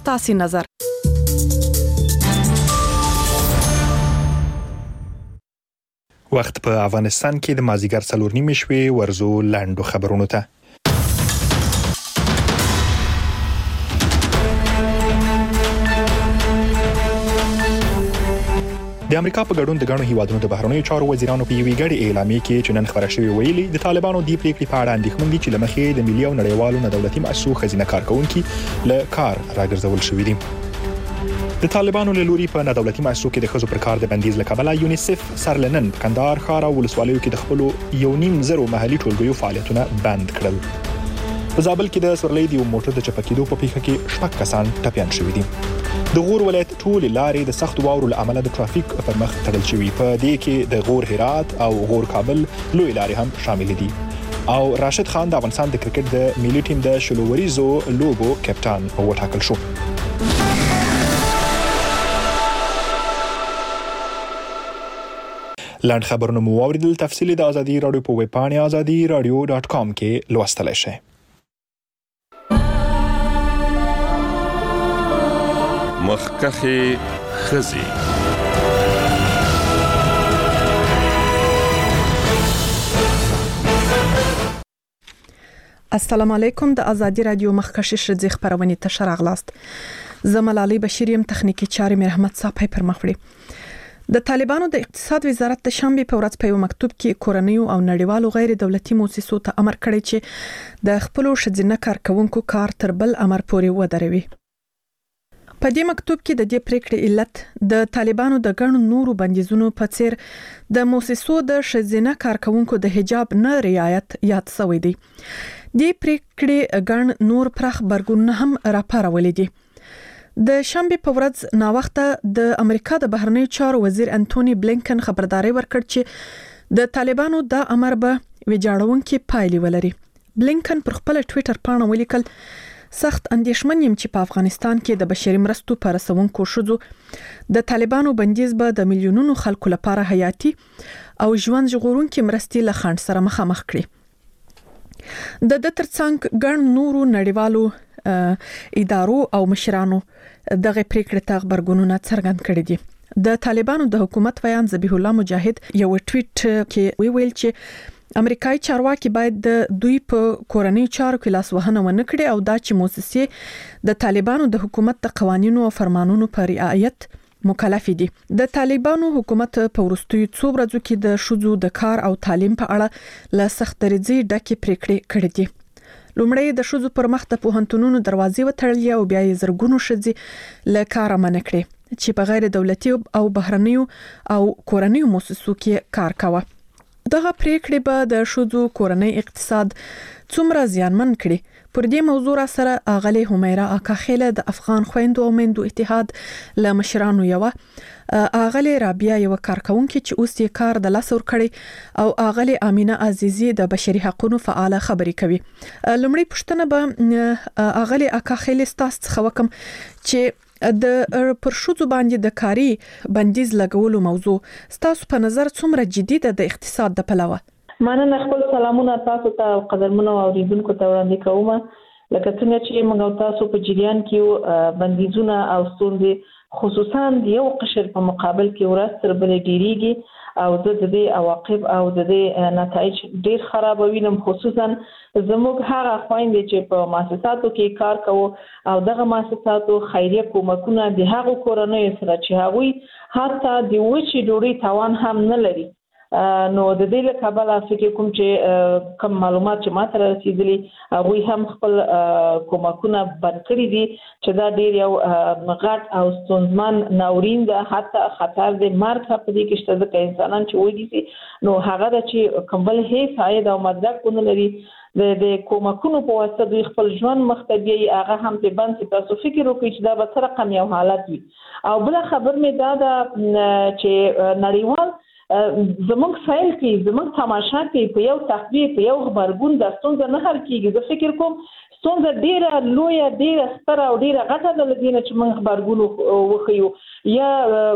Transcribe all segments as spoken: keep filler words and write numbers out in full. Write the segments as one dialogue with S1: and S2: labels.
S1: ستاسو نظر.
S2: وخت په افغانستان کې د مازیګر څلور نیمې شوې ورزو لاندو خبرونو ته. د امریکا په ګډون د غړو هیوادونو د بهرنیو چارو وزیرانو په یوې ګډې اعلامیه کې چې نن خبره شوې ویلي د طالبانو دی پریکړې په اړه اندېښمن دي چې لمخې د ملي او نړیوالو نه دولتي مؤسسو خزینه کارکونکو له کار راګرځول شوې دي. د طالبانو له لوري په نه دولتي مؤسسو کې د خزو پر کار د بندیز لکبله یونیسف سرلنن کندهار ښار او ولسوالیو کې د خپل یو نیم زرو محلي ټولګیو فعالیتونه بند کړل. په زابل کې د سورلۍ د موټر د چپکېدو په پیښه کې شپږ کسان ټپيان شوي دي. د غور ولایت ټول لارې د سخت واورو له امله د ټرافیک پر مخ تړل شوي، په دې کې د غور هرات او غور کابل لوی لارې هم شامل دي. او راشد خان د افغانستان د کرکټ د ملي ټیم د شلووریزو لوبو کپټان وټاکل شو. لاند خبرونه مو اوریدل، تفصیلی د ازادي رادیو په ویب پاڼه ازادي رادیو ډاټ کام کې لوستلای شئ.
S3: مخکخي خزي
S1: السلام علیکم. د ازادي رادیو مخکشي شذ خبرونه ته شراغلاست. زملالي بشیریم تخنیکی چاري مرحمت صاحب پر مخوړي. د طالبانو د اقتصاد وزارت د شنبه په ورځ په یو مکتوب کې کورنیو او نړیوالو غیر دولتي مؤسسو ته امر کړی چې د خپل شذینه کارکونکو کار تر بل امر پورې ودروي. په دې مکتوب کې د دې پریکړې علت د طالبانو د ګڼو نورو بندیزونو په څیر د مؤسسو د شذینه کارکونکو د حجاب نه رعایت یاد شوی دی. دې پریکړې ګڼ نور پرخ برګون هم راپارولې دي. د شنبه په ورځ نا وخته د امریکا د بهرنیو چارو وزیر انټونی بلینکن خبرداري ورکړ چې د طالبانو د امر به ویجاړونکې پایلې ولري. بلینکن پر خپل ټوئیټر پاڼه ولیکل: سخت اندېښمن یم چې په افغانستان کې د بشري مرستو پر رسونکو شذو د طالبانو بندیز به د میلیونونو خلکو لپاره حیاتي او ژوند ژغورونکې مرستې له خنډ سره مخامخ کړي. د د ترڅنګ ګڼ نورو نړیوالو ادارو او مشرانو دغه پریکړه ته خبرګونونه څرګند کړي دي. د طالبانو د حکومت ویان ذبیح الله مجاهد یو ټویټ کې ویل چې امریکایي چارواکي باید د دوی په کورنۍ چارو کې لاس وهنه ونه کړي او دا چې مؤسسې د طالبانو د حکومت د قوانینو او فرمانونو پر رعایت مکلف دي. د طالبانو حکومت په ورستیو څو ورځو کې د شذو د کار او تعلیم په اړه له سخت درجه ډکه پریکړې کړې دي. لومړی د شذو پر مخ د پوهنتونونو دروازې وتړلې او بیا یې زرګونو شذې له کار منع کړې چې په غیر دولتي او بهرنیو او کورنیو مؤسسو کې کار کاوه. دغه پریکړې به د شذو کورنۍ اقتصاد څومره زیانمن کړي؟ پر دې موضوع را سره اغلی همیرا اکاخیله د افغان خويندو او میندو اتحاد له مشرانو یو اغلی رابعه یو کارکونکو چې اوس یې کار د لاس ور کړی او اغلی امینه عزیزی د بشري حقوقو فعال خبري کوي. لومړی پښتنه به اغلی اکاخیله ستاسو څخه وکم چې د پر شذو باندې د کاری بندیز لګولو موضوع ستاسو په نظر څومره جدي ده د اقتصاد د پلوه؟
S4: مننه. خپل سلامونه تاسو ته او قدرمنو اوریدونکو ته وړاندې کوم. لکه څنګه چې موږ تاسو په جریان کې بندیزونه او ستونزې خصوصا د یو قشر په مقابل کې ورځ تر بلې ډیریږي او د دې عواقب او د دې نتایج ډیر خراب وینم. خصوصا زموږ هغه خويندې چې په مؤسساتو کې کار کوي او دغه مؤسساتو خیریه کومکونه د هغو کورنۍ سره چې هغوی حتی د وچې ډوډۍ توان هم نه لري. نو د دې له کبله فکر کوم چې کوم معلومات چې ماته رسیدلي هغوی هم خپل کومکونه بند کړي دي چې دا ډیر یو غټ او ستونزمن ناورین ده، حتی خطر د مرګ په دې کې شته ځکه انسانان چې وایي نو هغه د چې کومبل هیڅ عاید او مدد نه لري د د کومکونو په واسطه دوی خپل ژوند مختبي هغه هم په بند چې تاسو فکر وکړئ چې دا به تر رقم یو حالت وي. او بل خبر مې دا ده چې نړیوال زموږ فایل کې زموږ تماشا کې په یو تخبیه په یو خبرګون د ستونزې نه حل کیږي. زه فکر کوم ستونزه ډیره لویه ډیره ستره او ډیره غټه ده لدینه چې موږ خبرګون وخیو یا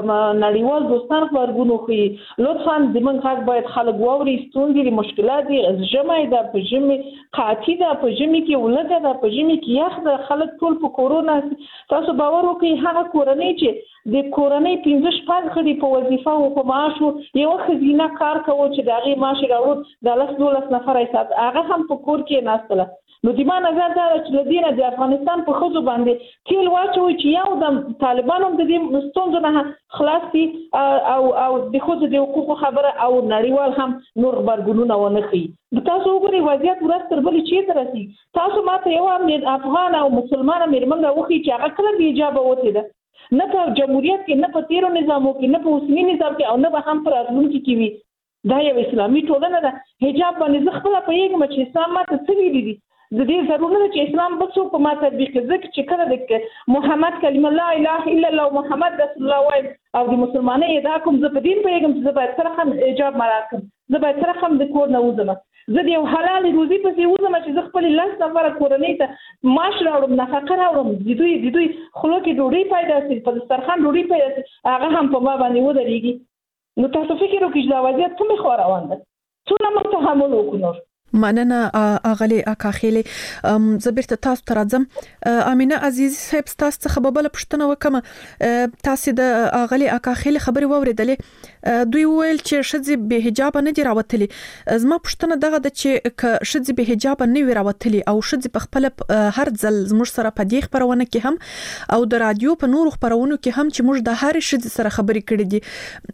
S4: نړیوال دوستان خبرګون وخی لطفا د موږ حق باید خلک واوري ستونزې مشکلات دي ژمي ده په ژمي قاطی ده په ژمي کې ولګه ده په ژمي کې یخ ده خلک ټول په کورونا تاسو باور وکړئ هغه کورنۍ چې د کورنۍ پنځه شپږ غړي په وظیفه او په معاش یو خزینه کار کوي چې د هغې معاش راوړو د لس دولس نفر حساب هغه هم په کور کې ناستله نو د ما نظر دا چې لدینه د افغانستان په ښځو باندې تیل واچوي چې یو د طالبانو د دې ستونزو نه خلاص دي او او د ښځو د حقوقو خبره او نړیوال هم نور خبرګونونه ونه ښیي تاسو وګورئ وضعیت ورځ تر بلې چېرته رسېږي تاسو ماته یوه افغان او مسلمانه مېرمن راوښیي چې هغه کله بې حجابه وتې ده نه په جمهوریت کې نه په تیرو نظامو کې نه په اوسني نظام کې او نه به هم په راتلونکي کې وي دا یو اسلامي ټولنه ده حجاب باندې زه خپله پوهېږم چې اسلام ماته څه ویلي دي د دې ضرور نه ده چې اسلام بل څوک په ما تطبیق کړي ځکه چې کله د محمد کلمه لا اله الا الله محمد رسول الله وایم او د مسلمانۍ ادعا کوم زه په دین پوهېږم چې زه باید سره هم حجاب مراعات کړم زه باید سره هم د کور نه وځم زه د یو حلال روزي پسې وځم چې زه خپل لس نفره کورنۍ ته معاش راوړم نفقه راوړم د دوی د دوی خلو کې ډوډۍ پیدا شي په دسترخوان ډوډۍ پیدا شي هغه هم په ما باندې ودرېږي نو تاسو فکر وکړئ چې دا وضعیت کومې خوا روان ده څومره موږ تحمل وکړو نور
S1: مننه اغلی اکاخیلی زه بیرته تاسو ته راځم امینه عزیزي صاحب تاسو څخه به بله پوښتنه وکړم تاسو د اغلی اکاخیلی خبرې واورېدلې دوی وویل چې ښځې بې حجابه نه دي راوتلې زما پوښتنه دغه ده چې که ښځې بې حجابه نه وي راوتلې او ښځې په خپله هر ځل زموږ سره په دې خپرونه کې هم او د رادیو په نورو خپرونو کې هم چې موږ د هرې ښځې سره خبرې کړې دي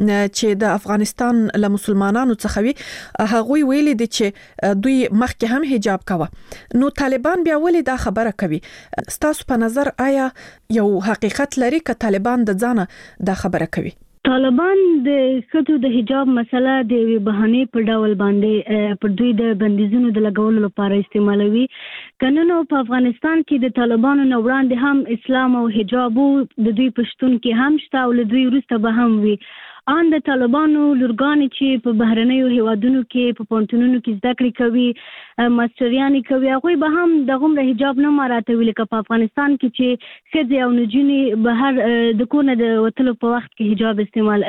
S1: چې د افغانستان له مسلمانانو څخه وي هغوی ویلي دي چې دوی مخکې هم حجاب کوه نو طالبان بیا ولې دا خبره کوي ستاسو په نظر آیا یو حقیقت لري که طالبان د ځانه دا خبره کوي
S5: طالبان د ښځو د حجاب مسله د یوې بهانې په ډول باندې پر دوی د بندیزونو د لګولو لپاره استعمالوي کنه په افغانستان کې د طالبانو نه وړاندې هم اسلام او حجاب د دوی پښتون کې هم شته او له دوی وروسته به هم وي ان د طالبانو لورګانې چې په بهرنیو هیوادونو کې په پونتونونو کې زده کړې کوي ماستریانې کوي هغوی به هم دغومره حجاب نه مراعاتوي لکه په افغانستان کې چې ښځې او نجونې بهر د کور نه د وتلو په وخت کې حجاب استعمال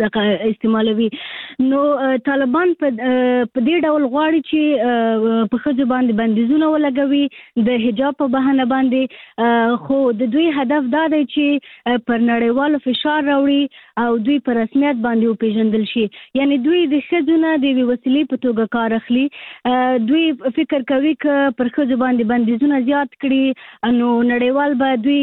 S5: استعمالوي نو طالبان په دې ډول غواړي چې په ښځو باندې بندیزونه ولګوي د حجاب په بهانه باندې خو د دوی هدف دا دی چې پر نړیوالو فشار راوړي او دوی پر رسمیت باندې وپیژندل شي یعنی دوی د ښځو نه د یوې وسیلې په توګه کار اخلي دوی فکر کوي که پر ښځو باندې بندیزونه زیات کړي نو نړیوال به دوی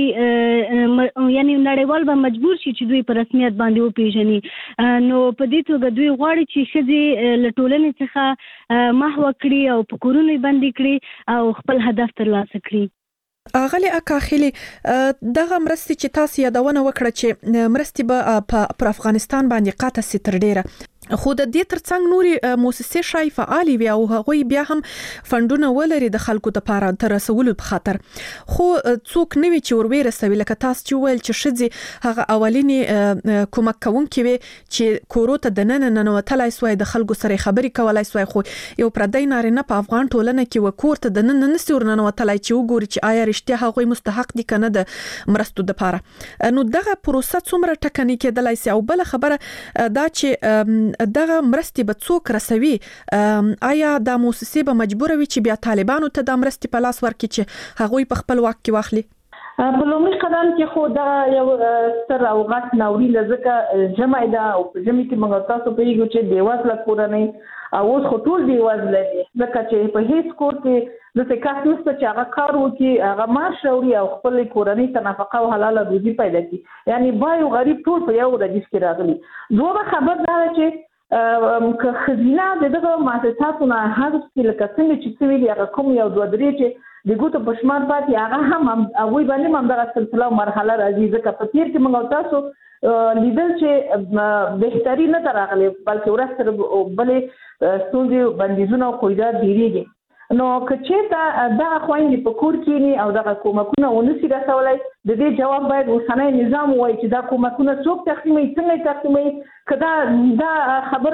S5: یعنی نړیوال به مجبور شي چې دوی په رسمیت باندې وپیژني نو په دې توګه دوی غواړي چې ښځې له ټولنې څخه محو کړي او په کورونو بندي کړي او خپل هدف ترلاسه کړي
S1: اغلی اکاخیلی دغه مرستې چې تاسو یادونه وکړه چې مرستې به پر افغانستان باندې قاطع سي تر ډیره خو د دې ترڅنګ نوري مؤسسې شای فعالي وي او هغوی بیا هم فندونه ولري د خلکو لپاره تر رسولو په خاطر خو څوک نوي چې ور ورسوي لکه تاسو چې ویل چې ښځې هغه اولینی کومک کوونکې وي چې کورو ته د نن ننوتلای سوی د خلکو سره خبرې کولای سوی خو یو پردی نارینه په افغان ټولنه کې وکور ته د نن نن سور ننوتلای چې وګوري چې آیا رښتیا هغوی مستحق دي کنه د مرستو لپاره نو دغه پروسه څومره ټکنی کېدلای سي او بل خبره دا چې دغه مرستې به څوک رسوي آیا د مؤسسې به مجبور وي چې بیا طالبانو ته د مرستې په لاس ورکړي چې هغوی په خپل واک کې واخلي
S4: په لومړي قدم کې خو دا یو ستر او غټ ناورین ځکه ژمی ده او په ژمي کې موږ تاسو پوهېږو چې بېوزله کورنۍ او اوس خو ټول بېوزله دي ځکه چې په هېڅ کور کې داسې کس نشته چې هغه کار وکړي هغه معاش راوړي او خپلې کورنۍ ته نفقه او حلاله روزي پیدا کړي یعنې بای او غریب ټول په یو ردیف کې راغلي دومره خبر دا ده چې که خزینه د دغه مؤسساتو نه حذف کړي لکه څنګه چې څه ویلي هغه کوم یو دوه درې چې د ګوتو په شمار پاتې هغه هم هغوی باندې هم دغه سلسله او مرحله راځي ځکه په تېر کې موږ تاسو لیدل چې بهتري نه ته راغلی بلکې ورځ تر بلې ستونزې بندیزونه او قیودات ډېرېږي نو که چېرته دغه خویندې په کور کښېني او دغه کومکونه ونه شي رسولی د دې جواب باید اوسنی نظام ووایي چې دا کومکونه څوک تقسیموي څنګه یې تقسیموي که دا دا خبر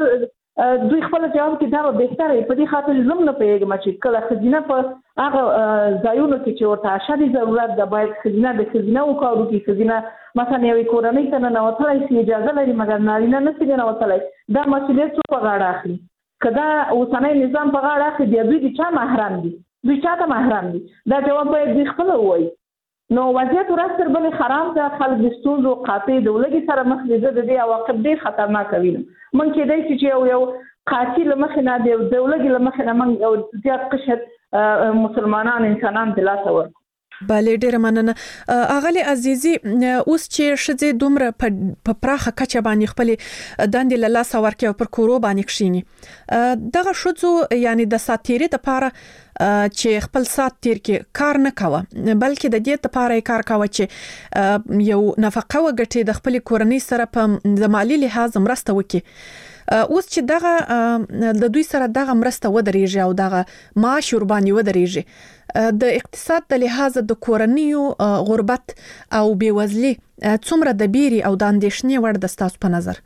S4: دوی خپل جواب کې دا بهتره په دې خاطر زم نه پیږم چې کله خزینه په هغه ځایونو کې چې ورته شادي ضرورت ده باید خزینه د خزینه او کارو کې خزینه مثلا یو کورنۍ ته نه وتلای شي اجازه لري مګر نارینه نه سي نه وتلای دا مسؤلیت څو په غاړه اخلي کدا اوسنۍ نظام په غاړه اخلي دی دوی چې محرم دي دوی چاته محرم دي دا جواب باید خپل وایي نو وضعیت ورستر بل خراب ده خلک د ستونزو قاطع دولګي سره مخ دي د دې عواقب ډیر خطرناک وي من کې دای چې یو یو قاتل مخ نه دی دولګي مخ نه من او زیات قشر مسلمانان انسانان د لاس ور
S1: بله ډیره مننه اغلی عزیزي اوس چې شذې دومره په پراخه کچه باندې خپل دندې له لاس ورکې او پر کورو باندې کښینی دغه شذو یعنی د ساتيري د پاره چې خپل سات تیر کې کار نه کاوه بلکې د دې لپاره کار کاوه چې یو نفقه وګټي د خپل کورنۍ سره په د مالی لحاظ مرسته وکړي اوس چې دغه د دوی سره دغه مرسته ودرېږي او دغه معاش وربانې ودرېږي د اقتصاد د لحاظ د کورنیو غربت او بیوزلي څومره د بیري او د اندېښنې وړ د ستاسو په نظر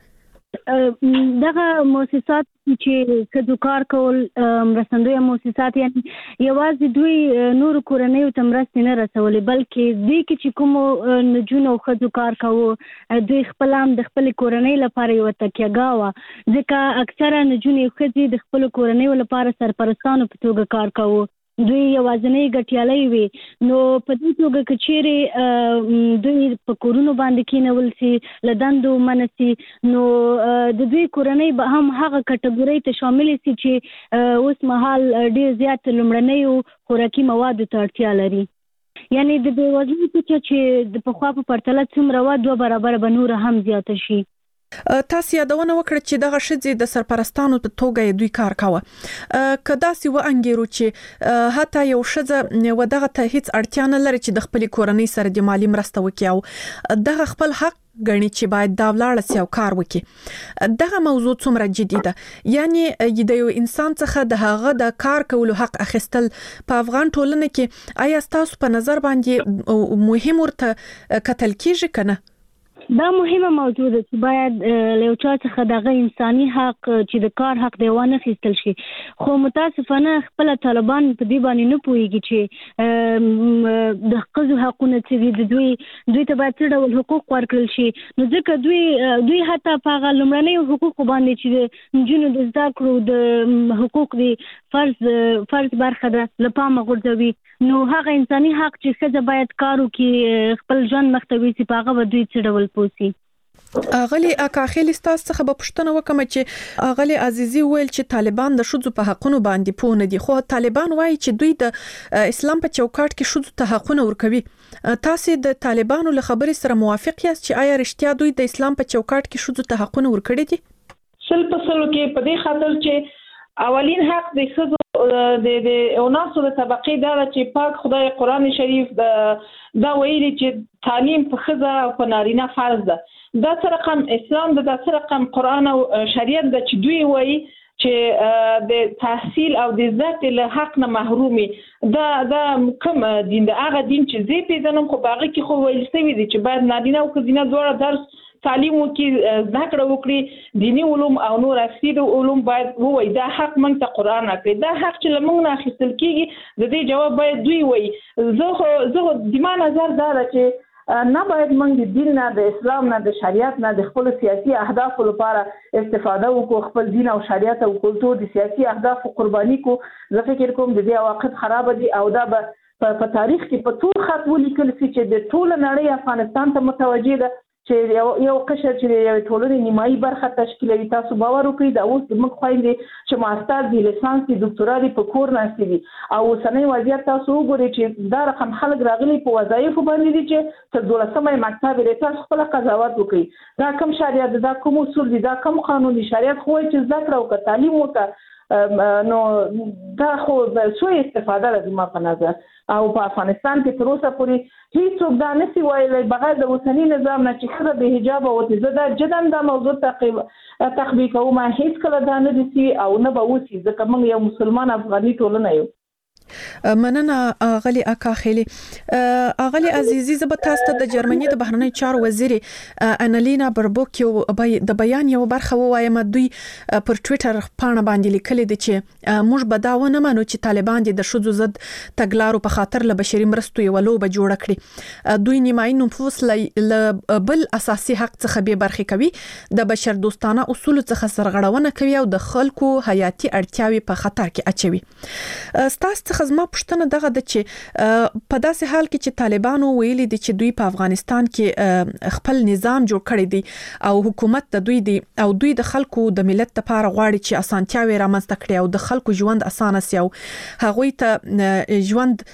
S5: دغه مؤسسات چې کدو کار کول مرستندوی مؤسسات یعنی یوازې دوی نور کورنیو ته مرستې نه رسولې بلکې دوی کې چې کوم نجونو خدو کار کوو دوی خپل هم د خپل کورنۍ لپاره یو تکیهګاوه ځکه اکثره نجونې خدي د خپل کورنۍ لپاره سرپرستانو په توګه کار کوو دوی یوازنۍ ګټیالي وي نو په دې توګه کچېره دوی په کورونو باندې کېنول سي لدندو منسي نو د دوی کورنۍ به هم هغه کټګوري ته شامل سي چې اوس مهال ډیر زیات لمړنۍ خوراکي مواد ته اړتیا لري یعنی د بیوزلۍ چې د پخوا په پرتله څومره وا دوه برابر به نور هم زیات شي
S1: تاسو یادونه وکړه چې دغه شذې د سرپرستانو په توګه دوی کار کاوه کدا سی و انګیرو چې حتی یو شذه و دغه ته هیڅ اړتیا نه لري چې د خپل کورنۍ سره د مالی مرسته وکړي او دغه خپل حق غني چې باید دا ولاړ سي او کار وکړي دغه موضوع څومره جدي ده یعنی د یو انسان څخه د هغه د کار کولو حق اخیستل په افغان ټولنه کې آیا تاسو په نظر باندې مهم ورته کتل کیږي کنه
S5: دا مهمه موضوع ده چې باید له چا څخه دغه انساني حق چې د کار حق دی ونه خېستل شي خو متاسفانه خپل طالبان په دې باندې نه پوهیږي چې د ښځو حقونه چې د دوی دوی ته باید څه ډول حقوق ورکړل شي نو ځکه دوی دوی حتی په هغه لومړنۍ حقوق باندې چې نجونو د زده کړو د حقوق دی فرض فرض برخه ده لپاره غورځوي نو هغه انساني حق چې ښځه باید کار وکړي خپل ژوند مختوي سي په هغه دوی څه ډول پوسی
S1: اغلی اکاخیل استاس څخه به پښتنه وکم چې اغلی عزیزي ویل چې طالبان د شذو په حقونو باندې پوه نه دي خو طالبان وایي چې دوی د اسلام په چوکاټ کې شذو ته حقونه ورکوي تاسو د طالبانو له خبرې سره موافق یاست چې آیا رښتیا دوی د اسلام په چوکاټ کې شذو ته حقونه ورکړي دي
S4: شل په سلو کې په دې خاطر چې اولین حق د ښځو د د اوناسو د طبقه دا چې پاک خدای قران شریف دا ویلي چې تعلیم په ښځه او په نارینه فرض ده دا سره رقم اسلام د دا سره رقم قران او شریعت د چې دوی وایي چې د تحصیل او د ذات له حق نه محرومي دا دا کوم دین د هغه دین چې زی پیژنم خو باغی کې خو ویل شوی دی چې باید نارینه او ښځینه دواړه درس تعلیم وکړي زده کړه وکړي دینی علوم او نور اصلي علوم باید وایي دا حق موږ ته قران راکړي دا حق چې موږ نه اخیستل کیږي د دې جواب باید دوی وایي زه خو زه د ما نظر دا چې نه باید موږ د دین نه د اسلام نه د شریعت نه د خپل سیاسي اهداف لپاره استفاده وکړو خپل دین او شریعت او کلتور د سیاسي اهداف قرباني کو زه فکر کوم د دې عواقب خراب دي او دا به په تاریخ کې په ټول خط ولیکل شي چې د ټول نړۍ افغانستان ته متوجه ده چې یو یو قشر چې یو ټولنې نیمایي برخه تشکیلوي تاسو باور وکړئ دا اوس د موږ خويندې چې ماستر دي لیسانس دي ډاکټورا دي په کور ناشې دي او سنوي وضعیت تاسو وګورئ چې دا رقم خلک راغلي په وظایف باندې دي چې تر دولسمه مکتب لري تاسو خپل قضاوت وکړئ دا کوم شریعت دا کوم اصول دي دا کوم قانوني شریعت خو چې ذکر او تعلیم وکړه نو دا خو څه استفاده لري ما په نظر او په افغانستان کې تر اوسه پورې هیڅوک دا نشي ویلای بغیر د اوسنی نظام نه چې خره به حجاب او زده جدن دا موضوع تقریبا تطبیق او ما هیڅ کله دا نه دي او نه به وسی ځکه موږ یو مسلمان افغاني ټولنه یو
S1: مننه اغلی اکا خېلی. اغلی عزیزي زه تاسو ته د جرمني د بهرنی چارو وزیر انالینا بربوک یو د بیان یو برخه وایم. دوی پر ټوئیټر پاڼه باندې لیکلي دي چې موږ به دا ونه منو چې طالبان د شذو ضد تګلارو په خاطر له بشري مرستو یو لوبه جوړ کړي. دوی نیمایي نفوس له بل اساسي حق څخه به برخه کوي، د بشر دوستانه اصول څخه سرغړونه کوي او د خلکو حیاتي اړتیاوي په خطر کې اچوي. ستاسو څخه زما پوښتنه دغه د چې په داسې حال کې چې طالبانو ویلي دي چې دوی په افغانستان کې خپل نظام جوړ کړی دی او حکومت د دوی دی او دوی د خلکو د ملت لپاره غواړي چې اسانتیاوي رامنځته کړي او د خلکو ژوند اسانه سي او هغوی ته ژوند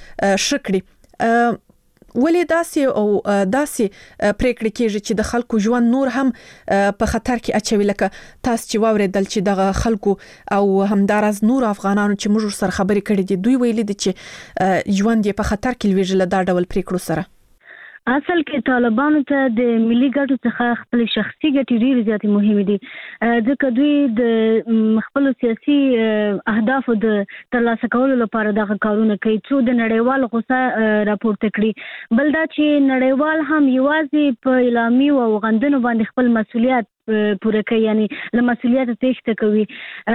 S1: شکړي. ولې داسې او داسې پریکړې کېږي چې د خلکو ژوند نور هم په خطر کې اچوي؟ لکه تاسو چې واوریدل چې دغه خلکو او همدارز نور افغانانو چې موږ سره خبرې کړې دي دوی ویلي دي چې ژوند یې په خطر کې لویږي له دا ډول پریکړو سره.
S5: اصل کې طالبانو ته د ملي ګټو څخه خپل شخصي ګټې ډېرې زیاتې مهمې دي، ځکه دوی د خپل سیاسي اهدافو د ترلاسه کولو لپاره دغه کارونه کوي څو د نړیوال غوسه راپورته کړي. بل دا چې نړیوال هم یوازې په اعلامي او غندنو باندې خپل مسؤلیت پوره کوي، یعنی له مسؤلیت تېښته کوي،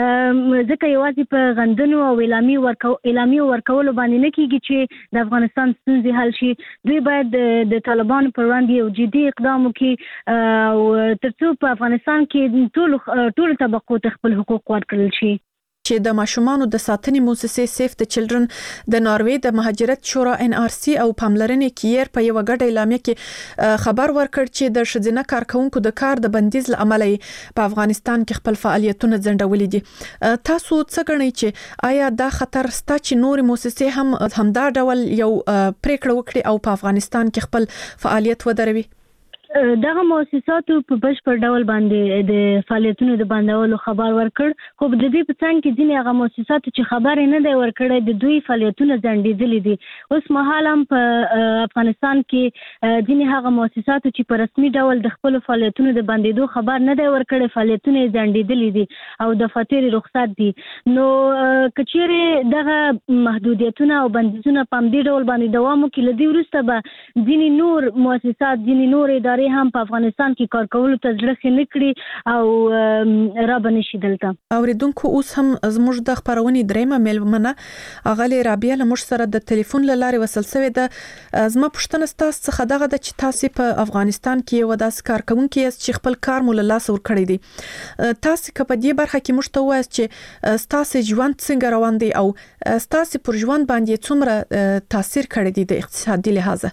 S5: ځکه یوازې په غندنو او اعلامي ورکو اعلامي ورکولو باندې نه کېږي چې د افغانستان ستونزې حل شي. دوی باید د طالبانو پر وړاندې یو جدي اقدام وکړي او ترڅو په افغانستان کې ټول ټول طبقو ته خپل حقوق ورکړل شي.
S1: چې د ماشومانو د ساتنې مؤسسې سیف د چلډرن د ناروې د مهاجرت شورا ان آر سی او پاملرنې کیر په یو غټه اعلامیه کې خبر ورکړ چې د شذینه کارکونکو د کار د بندیز لامل په افغانستان کې خپل فعالیتونه ځنډولې دي. تاسو څه غنئ چې آیا دا خطر ستا چې نور مؤسسې هم همدا ډول یو پریکړه وکړي او په افغانستان کې خپل فعالیت ودروي؟
S5: دغه مؤسساتو په بشپړ ډول باندې د فعالیتونو د بندولو خبر ورکړ، خو د دې په څنګ کې ځینې هغه مؤسساتو چې خبر نه دی ورکړی د دوی فعالیتونه ځنډېدلي دي. اوس مهال هم په افغانستان کې ځینې هغه مؤسساتو چې په رسمي ډول د خپل فعالیتونو د بندېدو خبر نه دی ورکړی فعالیتونه یې ځنډېدلي دي او د فاتورې رخصت دي. نو که چیرې دغه محدودیتونه او بندیزونه په همدې ډول باندې دوام وکړي، له دې وروسته به ځینې نور مؤسسات ځینې نور ادارې هم په افغانستان کې کار کولو ته زړه نه کړي او را بنشي. دلته
S1: اوریدونکو اوس هم زموږ د خبرونې درېمه میلمنه اغلی رابعه له موږ سره د ټلیفون له لارې وصل شوې ده. زما پوښتنه ستاسو څخه دغه ده چې تاسو په افغانستان کې یو داسې کارکونکي یاست چې خپل کار مو له لاسه ورکړی دی. تاسو که په دې برخه کې موږ ته وایاست چې ستاسو ژوند څنګه روان دی او ستاسو پر ژوند باندې څومره تاثیر کړی دی د اقتصادي لحاظه؟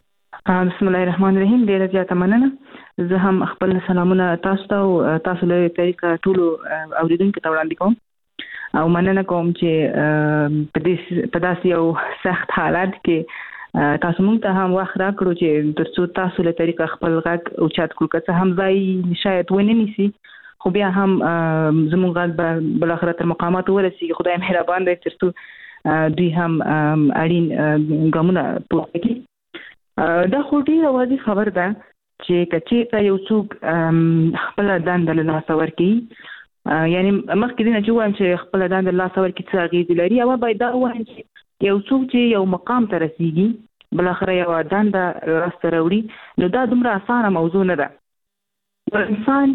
S6: بسم الله الرحمن الرحیم. ډیره زیاته مننه. زه هم خپل سلامونه تاسو ته او تاسو له طریقه ټول اوریدونکو ته وړاندې کوم او مننه کوم چې په دې په داسې یو سخت حالت کې تاسو موږ ته هم وخت راکړو چې ترڅو تاسو له طریقه خپل غږ او چات کړو، که څه هم ځای شاید ونه نیسي خو بیا هم زموږ غږ به بل اخر تر مقامات ورسیږي. خدای مهربان دی ترڅو دوی هم اړین ګامونه پورته کړي. دا خو ډیره واضح خبر ده چې کچې ته یو څوک خپل دنده له لاسه ورکړي، یعنی مخکې دې نه چې وایم چې خپل دنده له لاسه ورکړي څه اغېزې لري، او باید دا ووایم چې یو څوک چې یو مقام ته رسیږي بالاخره یو دنده لاسته راوړي، نو دا دومره اسانه موضوع نه ده. یو انسان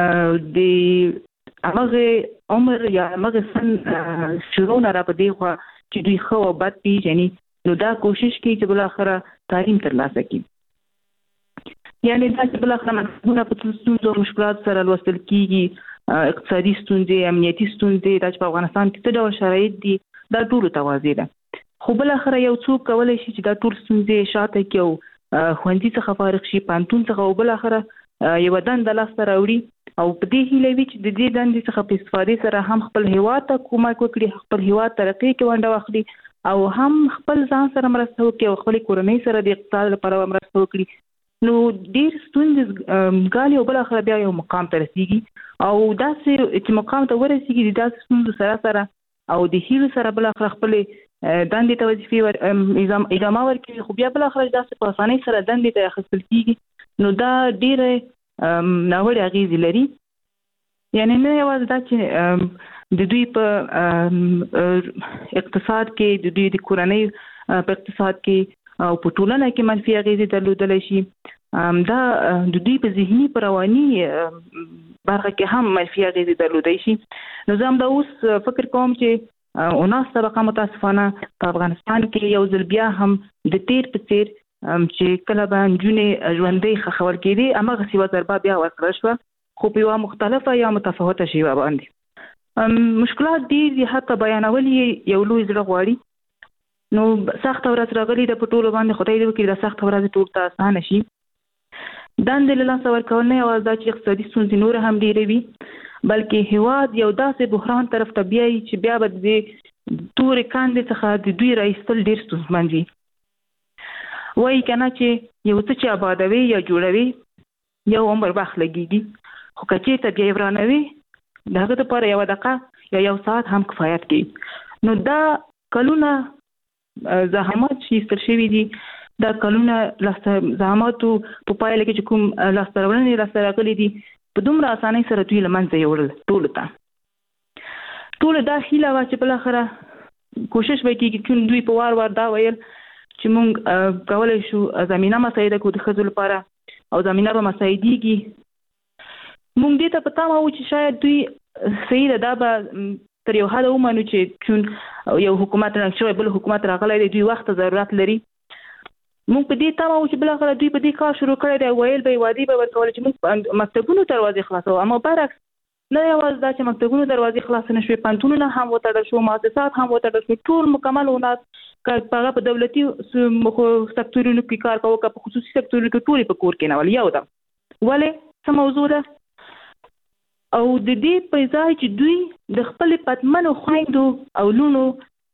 S6: د هغه عمر یا هغه سن شروع نه را په دې خوا چې دوی ښه او بد پیژني، نو دا کوشش کوي چې بالاخره تعلیم ترلاسه کړي. یعنی دا چې بالاخره مونږ په ستونزو او مشکلات سره لوستل کیږي، اقتصادي ستونزې، امنیتي ستونزې، دا چې په افغانستان کې څه ډول شرایط دي دا ټول توازی ده. خو بالاخره یو څوک کولای شي چې دا ټول ستونزې شاته کې او خوندې څخه فارغ شي، پانتون څخه، او بالاخره یو دنده لاسته راوړي او په دې هیله وي چې د دې دندې څخه په استفادې سره هم خپل هیواد ته کومک وکړي، خپل هیواد ترقي کې ونډه واخلي او هم خپل ځان سره مرسته وکړي او خپل کورنۍ سره د اقتصاد لپاره مرسته وکړي. نو ډیر ستونزې ګالي او بل اخر بیا یو مقام ته رسیږي او داسې چې مقام ته ورسیږي د داسې ستونزو سره سره او د هیلو سره بل اخر خپل دندې ته وظیفې ادامه ورکوي، خو بیا بل اخر داسې په اسانۍ سره دندې ته اخیستل کیږي. نو دا ډیره ناوړه اغېزې لري. یعنی نه یوازې دا چې د دوی په اقتصاد کې د دوی د کورنۍ په اقتصاد کې او په ټولنه کې منفي اغیزې درلودلی شي. دا د دوی په ذهني پر رواني برخه کې هم منفي اغیزې درلودلی شي. نو زه هم دا اوس فکر کوم چې اوناس طبقه متاسفانه په افغانستان کې یو ځل بیا هم د تیر په څیر چې کله به نجونې ژوندۍ ښخول کېدې هماغسې یوه ضربه بیا ورکړل شوه، خو په یوه مختلفه یا متفاوته شیوه باندې. مشکلات ډېر دي، حتی بیانول یې یو لوی زړه غواړي. نو سخته ورځ راغلې ده په ټولو باندې، خدای دې وکړي دا سخته ورځ ټول ته اسانه شي. دندې له لاسه ورکول نه یوازې دا چې اقتصادي ستونزې نور هم ډېرې وي، بلکې هېواد یو داسې بحران طرف ته بیایي چې بیا به د دې تورې کاندې څخه د دوی راایستل ډېر ستونزمن وي. وایي که نه چې یو څه چې آبادوي یا جوړوي یو عمر وخت لګېږي، خو که چېرته بیا یې ورانوي د هغه دپاره یوه دقیقه یا یو ساعت هم کفایت کوي. نو دا کلونه زحمات چې ایستل شوي دي، دا کلونه زحماتو په پایله کې چې کوم لاسته راوړنې راسته راغلي دي په دومره اسانۍ سره دوی له منځه یوړل ټولو ته. ټولو دا هیله وه چې بالاخره کوشش به کېږي چې دوی په وار وار دا ویل چې موږ کولی شو زمینه مساعده کړو د ښځو لپاره او زمینه به مساعدېږي. موږ دې ته په تمه وو چې شاید دوی صحیح ده، دا به تر یو حده ومنو چې چون یو حکومت رنګ شوی بل حکومت راغلی دی، دوی وخت ته ضرورت لري. موږ په دې تمه وو چې بالاخره دوی په دې کار شروع کړی دی، ویل به یې وعدې به ورکولې چې موږ مکتبونو دروازې خلاصوو. اما برعکس نه یوازې دا چې مکتبونو دروازې خلاصې نه شوې، پوهنتونونه هم وتړل شو، مؤسسات هم وتړل شو، ټول مکمل وناس که هغه په دولتي سکتورونو کې کار کوو که په خصوصي سکتورونو کې ټولې په کور کېنول. یو ده ولې څه موضوع ده، او د دې په ځای چې دوی د خپلې پتمنو خویندو او لونو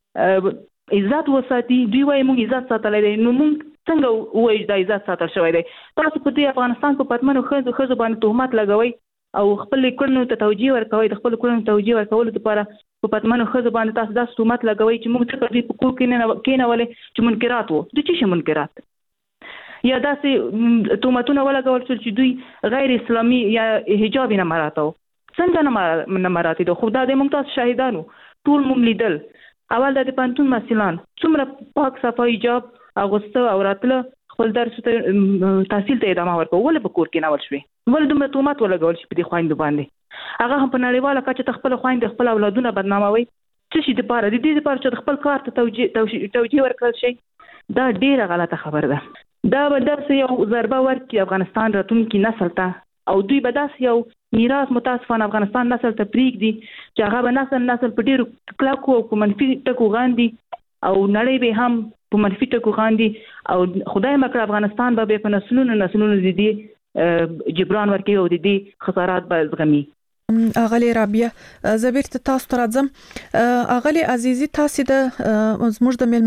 S6: عزت وساتي، دوی وایي موږ عزت ساتلی دی. نو موږ څنګه ووایو دا عزت ساتل شوی دی؟ تاسو په دې افغانستان په پتمنو ښځو ښځو باندې تهمت لګوئ او خپلې کړنو ته توجیه ورکوئ، د خپلو کړنو توجیه ورکولو لپاره په پتمنو ښځو باندې تاسو داسې تهمت لګوئ چې موږ څنګه دوی په کور کېنولې چې منکرات وو. د څه شي منکرات؟ یا داسې تهمتونه ولګول شول چې دوی غیر اسلامي یا حجاب یې نه مراته و. څنګه نه مراته ده؟ خو دا د موږ تاسو شاهدانو ټول موږ لیدل. اول د پوهنتون محصلان څومره پاک صفا حجاب اغوسته او راتله خپل درس ته تحصیل ته ادامه ورکوه، ولې په کور کېنول شوې؟ ولې دومره تهمت ولګول شي په دې خویندو باندې؟ هغه هم په نړیواله کچه ته خپله خویندې خپل اولادونه بدناموئ. څه شي دپاره؟ د دې دپاره چې د خپل کار ته توجیه ورکړل شي. دا ډېره غلطه خبره ده. دا به داسې یو ضربه ورکړي افغانستان راتلونکي نسل ته، او دوی به داسې یو میراث متاسفانه افغانستان نسل ته پرېږدي چې هغه به نسل نسل په ډېرو کلکو او په منفي ټکو غاندي او نړۍ به هم په منفي ټکو غاندي، او خدای مکړه افغانستان به په نسلونو نسلونو د دې جبران ورکوي او د دې خسارات به زغمي.
S1: اغلی رابعه زبیر ته تاسو ته راځم. اغلی عزیزي تاسو د زموږ د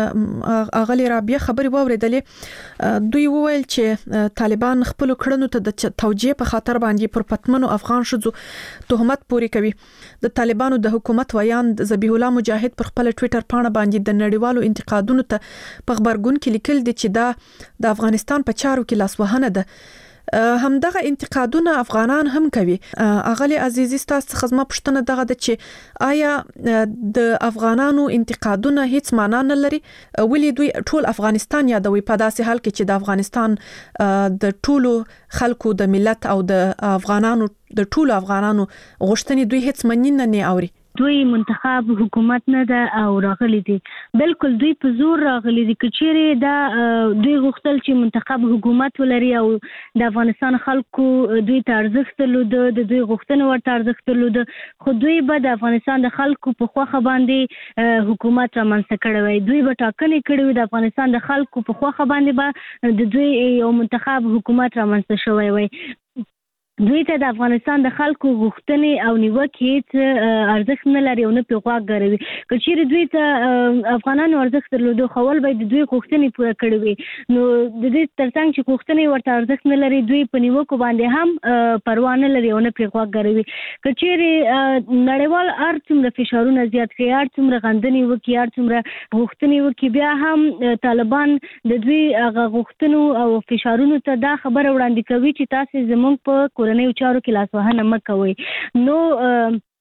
S1: ملمنې اغلی رابعه خبرې واوریدلې. دوی وویل چې طالبان خپل کړنو ته د توجیه په خاطر باندې پر پتمنو افغان شذو تهمت پوري کوي. د طالبانو د حکومت ویاند ذبیح الله مجاهد پر خپل ټوئیټر پاڼه باندې د نړیوالو انتقادونو ته په خبرګون کې لیکل دي چې دا د افغانستان په چارو کې لاسوهنه ده. همدغه انتقادونه افغانان هم کوي. اغلی عزیزي تاسو څخه زما پوښتنه دغه ده چې آیا د افغانانو انتقادونه هیڅ معنا نه لري؟ ولې دوی ټول افغانستان یادوي په داسې حال کې چې د افغانستان د ټولو خلکو د ملت او د افغانانو د ټولو افغانانو غوښتنې دوی هیڅ مننه نه اوري؟
S5: دوی منتخب حکومت نه ده او راغلي دي، بالکل دوی په زور راغلي دي. کچېرې دا دوی غوښتل چې منتخب حکومت ولري او د افغانستان خلکو دوی ته ارزښت درلوده، د دوی غوښتنې ورته ارزښت درلوده، خو دوی به د افغانستان د خلکو په خوښه باندې حکومت رامنځته کړی وای. دوی به ټاکنې کړې وي، د افغانستان د خلکو په خوښه باندې به د دوی یو منتخب حکومت رامنځته شوی وای. دوی ته د افغانستان د خلکو غوښتنې او نیوکې هیڅ ارزښت نه لري او نه پرې غوږ ګروي. که چېرې دوی ته افغانانو ارزښت درلوده، خو اول به یې د دوی غوښتنې پوره کړې وي. نو د دې تر څنګ چې غوښتنې ورته ارزښت نه لري، دوی په نیوکو باندې هم پروا نه لري او نه پرې غوږ ګروي. که چېرې نړیوال هر څومره فشارونه زیات کړي، هر څومره غندنې وکړي، هر څومره غوښتنې وکړي، بیا هم طالبان د دوی هغه غوښتنو او فشارونو ته دا خبره وړاندې کوي چې تاسې زموږ په کورنیو چارو کې لاسوهنه مه کوئ. نو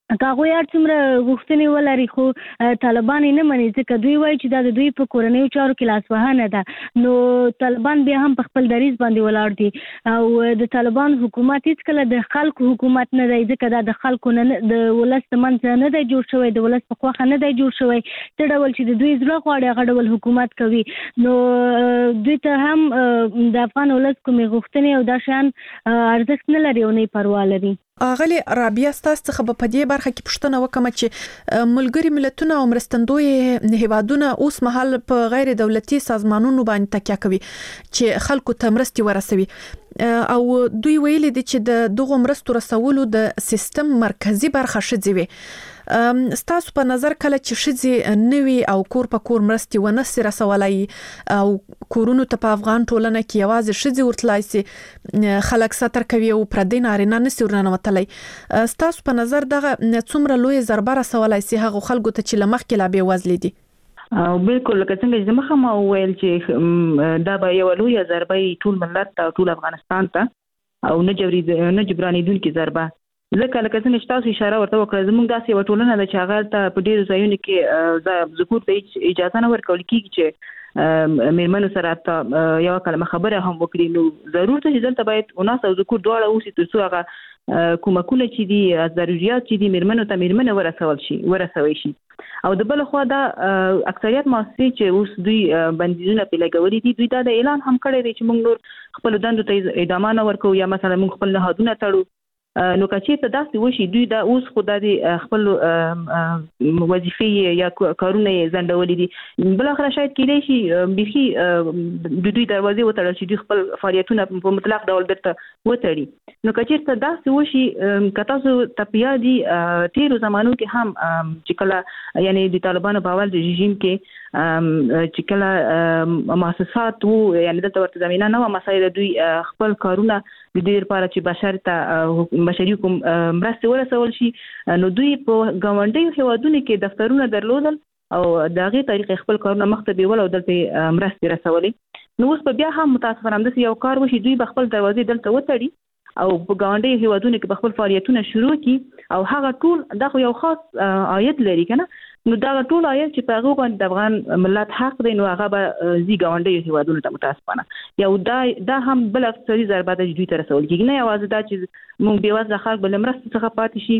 S5: کاغه یې څومره غوښتنې ولري خو طالبان نه مني ځکه دوی وایي چې دا د دوی په کورنیو چارو کې لاسوهنه ده. نو طالبان بیا هم په خپل دریځ باندې ولاړ دي او د طالبان حکومت هیڅ کله د خلکو حکومت نه دی ځکه دا د خلکو نه د ولس ترمنځ نه دی جوړ شوی، د ولس په خواخه نه دی جوړ شوی. څه ډول چې د دوی زړه غواړي هغه ډول حکومت کوي. نو دوی ته هم د افغان ولس کومې غوښتنې او دا شیان ارزښت نه لري او نه پروا لري.
S1: اغلی رابعه ستاسو څخه په دې برخه کې پوښتنه وکم چې ملګری ملتونه او مرستندوی هیوادونه اوس مهال په غیر دولتي سازمانونو باندې تکیه کوي چې خلکو ته مرستي ورسوي او دوی ویلي دي چې د دغه مرستو رسولو د سیستم مرکزی برخه شځوي. ستاسو په نظر کله چې شځي نوي او کور په کور مرستي ونسي رسولای او کورونو ته په افغان ټولنه کې یوازې شځي ورتلای سي خلک ستر کوي او پردي نارینه نسي ورننوتلای، ستاسو په نظر دغه څومره لوی ضربه رسولای سي هغه خلکو ته چې لمخ کې لا به وزلې دي؟
S6: او بالکل لکه څنګه چې مخه ما ویل چې دا به یو لوی ضربه ټول ملت او ټول افغانستان ته او نه جبري نه جبرانیدونکو ضربه. ځکه لکه څنګه چې تاسو اشاره ورته وکړه زموږ داسې یو ټولنه ده چې هغه ته په ډیرو ځایونو کې ذکر ته اجازه نه ورکول کیږي چې میرمنو سره یو کلمه خبره هم وکړي. نو ضرورت چې دلته باید وناس او ذکر دواړه اوسي ترڅو هغه کومکونه چې دي ضرورت چې دي میرمنو ته میرمنه ورسول شي ورسوي شي. او د بل خو دا اکثریت مؤسسې چې اوس دوی بندیزونه په لګولې دي دوی دا د اعلان هم کړی دی چې موږ نور خپل دندو ته ادامه نه ورکو یا مثلا موږ خپل نهادونه تړو. نو کچې ته داسې وشي دوی دا اوس خدای دې خپل وظیفې یا کارونه یې ځنډولې دي بل اخر شاید کېدای شي بيخي د دوی دروازې وتړل شي دوی خپل فعالیتونه په مطلق ډول درته وتړي. نو کچې ته داسې وشي کته سو تپیا دي تیرو زمانو کې هم چې کله یعنی د طالبانو په اول رژیم کې چې کله مؤسسات وو یعنی د تورته زمينه نو مسایل دوی خپل کارونه د دې لپاره چې بشر ته بشري کوم مرسته ورسول شي. نو دوی په ګاونډي هیوادونو کې دفترونه درلودل او دغه طریقې خپل کارونه مخته بیول او دلته مرسته رسولې. نو اوس په بیا هم متاسفانه هم د یو کار وشي دوی په خپل دروازې دلته وتړي او په ګاونډي هیوادونو کې خپل فعالیتونه شروع کړي او هغه ټول د یو خاص عاید لري کنه. نو دا ټول عاید چې په هغه باندې د افغان ملت حق دی نو هغه به زی ګاونډي هیوادونو ته متاسفانه یو دا دا هم بل اقتصادي ضربه د دوی تر رسول کېږي نه یوازې دا چې مونږ به وځه خلک بل مرسته څخه پاتې شي.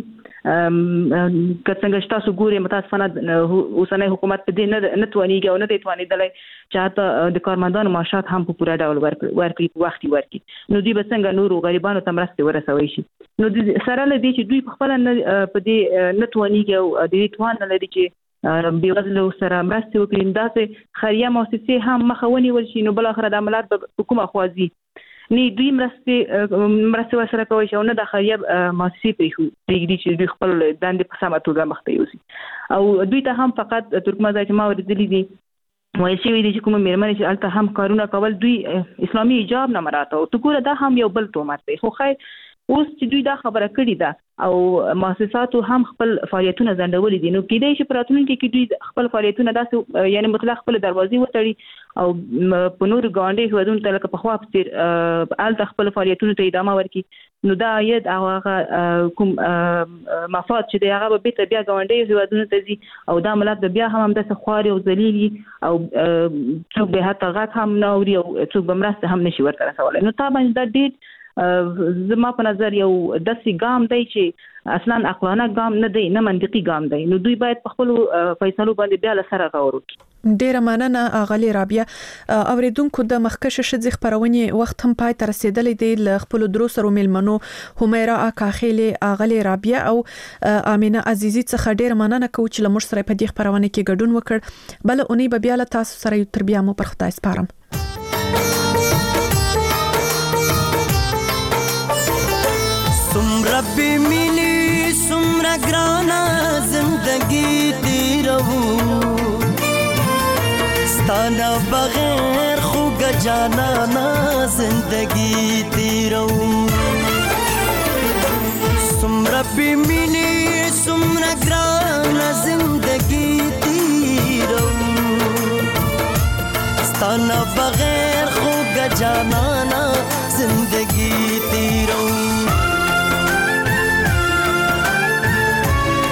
S6: که څنګه تاسو ګورئ متاسفانه اوسنۍ حکومت په دې نه نه توانیږي او نه دی توانیدلی چې د کارمندانو معاشات هم په پوره ډول ورکړي په وخت ورکړي. نو دوی به څنګه نورو غریبانو ته مرسته ورسوي شي. نو سره له دې چې دوی په خپل په دې نه توانیږي او د دې توان نه لري چې بیوزلو سره مرسته وکړي داسې خیریه مؤسسې هم مخاوني ورشي. نو بل اخر د عملات په کومه خوازي نه دوی مرسته مرسته سره کوي چې نه د خیریه مؤسسې پرېږدي چې دوی خپل دندې په سمه توګه مخته یوسي. او دوی ته هم فقط ترکمنځای چې ما ورېدلې دي وایي شوی دي چې کومه میرمنې چې الته هم کارونه کول دوی اسلامي حجاب نه مراته او تو ګوره دا هم یو بل تومت دی. خو خیر اوس چې دوی دا خبره کړې ده او مؤسساتو هم خپل فعالیتونه ځنډولې دي نو کېدای شي په راتلونکي کې دوی خپل فعالیتونه داسې یعنی مطلق خپل دروازې وتړي او په نورو ګاونډي هیوادونو ته لکه پخوا په څېر هلته خپل فعالیتونو ته ادامه ورکړي. نو دا عاید او هغه کوم مفاد چې دی هغه به بېرته بیا ګاونډي هیوادونو ته ځي او دا ملت به بیا هم همداسې خواري او ذلیل او څوک به حتی غږ هم نه اوري او څوک به مرسته هم نشي ورته رسولی. نو طبعا دا ډېر زما په نظر یو داسې ګام دی چې اصلا عقلانه ګام نه دی نه منطقي ګام دی. نو دوی باید په خپل فیصلو باندې بیا له سره غور وکړي.
S1: ډیره مننه اغلی رابعه. اوریدونکو د مخکشه ښځې خبرونه وخت هم پای ته رسیدلې دی. له خپل درو سره ملمنو همیرا اکاخیلی اغلی رابعه او امینه عزیزی څخه ډیره مننه کوم چې لمر سره په دې خبرونه کې ګډون وکړ. بل اونۍ به بیا له تاسو سره یو تر بیا مو پر خدای سپارم.
S7: ربی مینی سمرا گرانا زندگی تیرو ستانا بغیر خوگ جانانا زندگی تیرو سمرا بی مینی سمرا گرانا زندگی تیرو ستانا بغیر خوگ جانانا زندگی تیرو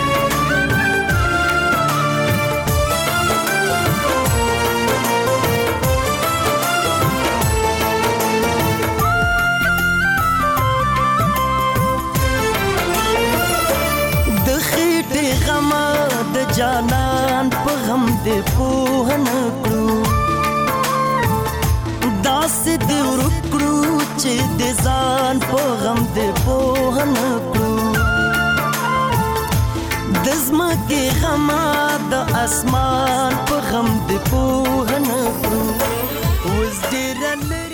S7: دې پوه نه کړو داسې دې ورکړو چې د ځان په غم دې پوه نه کړو د ځمکې غمه د اسمان په غم دې پوه نه کړو اوس ډېره